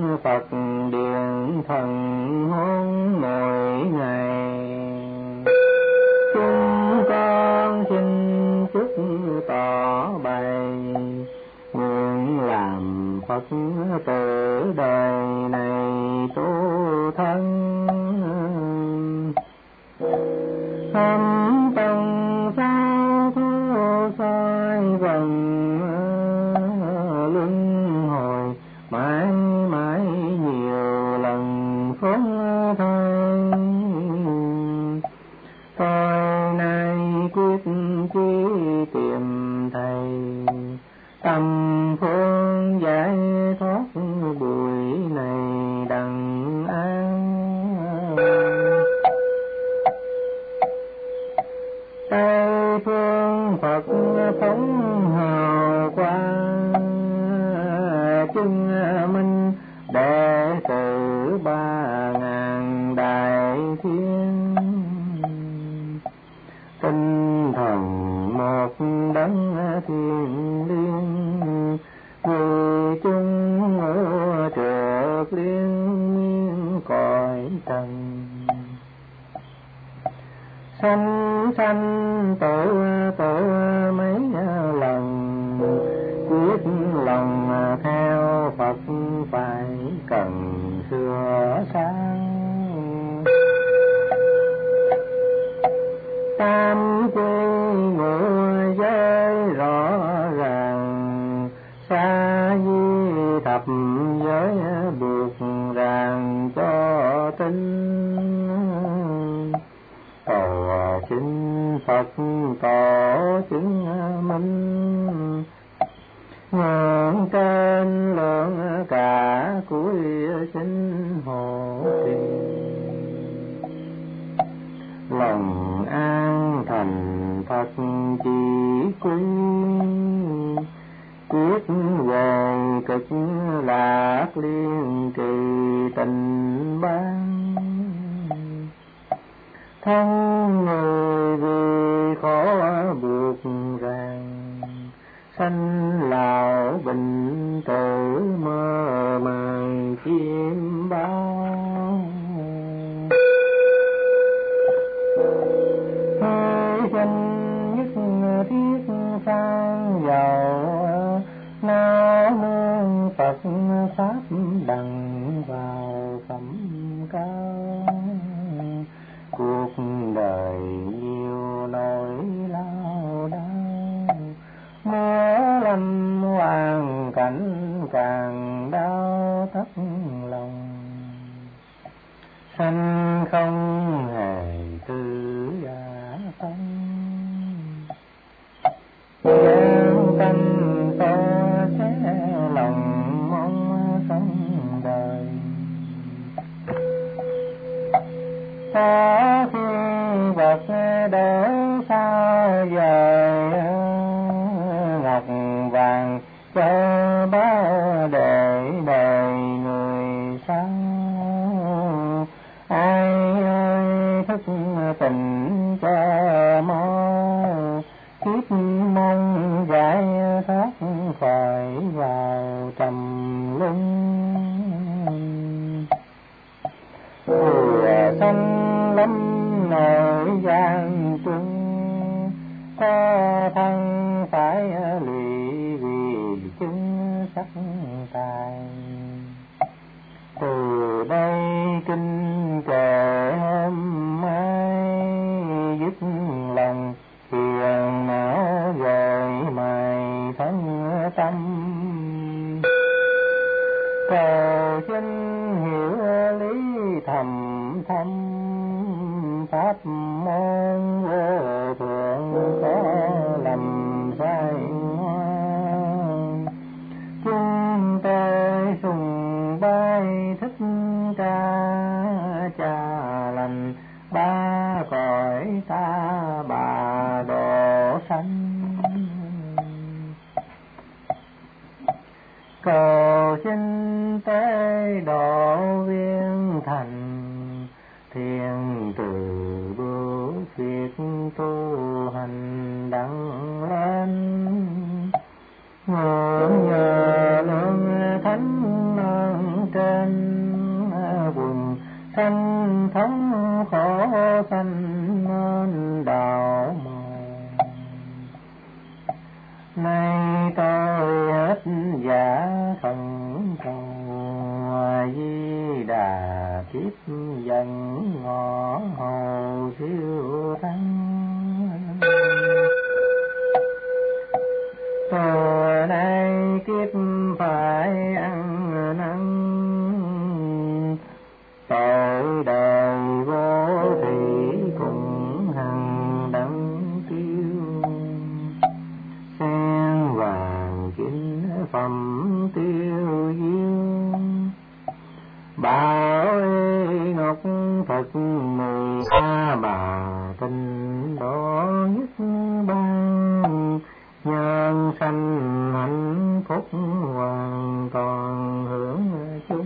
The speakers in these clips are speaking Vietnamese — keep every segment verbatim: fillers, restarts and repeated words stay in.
Phật điện thần hôn mỗi ngày. Chúng con xin chúc tỏ bày nguyện làm Phật tử đời này tu thân. Thâm tầng sao thu soi vần luân hồi, mãi mãi nhiều lần phóng thay. Tôi nay quyết chí tìm thầy, tâm phương giải thoát buổi này đặng an. Tây phương Phật phóng hào quang, chứng minh đệ tử ba ngàn đại thiên. Tinh thần một đấng thiên liêng, vì chung ngũ trượt liên miên cõi trần. Sanh sanh tử tử mấy lần, quyết lòng theo Phật phải cần sửa sang. Tam quy ngũ giới rõ ràng, xa di thập giới buộc ràng cho tin. Cầu xin Phật tỏ chứng minh, nguyện trên lượng cả cuối xin hộ trì. Lòng an thành Phật chỉ quý, quyết về cực lạc liên kỳ tình ban. Thân người vì khó buộc ràng, sanh lão bệnh tử mơ màng chim bao. Thế danh nhất thiết sang giàu, nào nương Phật pháp đặng vào phẩm cao. Cuộc đời nhiều nỗi lao đau, mưa lâm hoàn cảnh càng đau thắt lòng. Sanh không hề tư giả tâm, gian tâm to sẽ lòng mong sống đời. Có khi vật đỡ sao giờ, ngọc vàng cho báo để đời người sao. Ai ơi thức tình cho mau, kiếp mong giải thoát khỏi vào trầm luân. Mùa xanh lắm nỗi gian chung, có thân phải lụy vì chứng sắc tài. Từ đây kinh kệ hôm mai, dứt lòng phiền não rồi mài thân tâm. Cầu xin hiểu lý thầm thâm, pháp môn vô thượng có lầm sai ngoan. Chúng tôi sùng bái Thích Ca cha lành, ba cõi ta bà độ sanh. Cầu xin tế độ viên thành, thiên từ bước việc tu hành đặng lên. Nguyện nhờ lượng thánh ơn trên sanh quần sanh thống khổ sanh nên đạo mòn. Nay tôi hết giả thần cầu Di Đà tiếp dẫn ngõ hầu siêu thắng. Từ nay kiếp phải ăn năn tội đời vô thủy cùng hằng đấng tiêu. Sen vàng chính phẩm tiêu diêu bảo y ngọc thật mười a bà tinh đó nhất ban. Nhân sanh hạnh phúc hoàn toàn hưởng chung.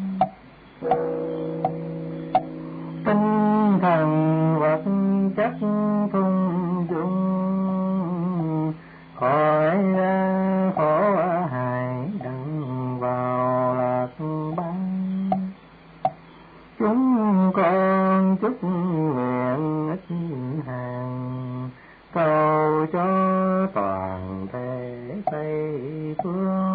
Tinh thần vật chất thung dung khỏi ra khổ hại đặng vào lạc băng. Chúng con chúc nguyện ít hàng cầu cho toàn thể Tây phương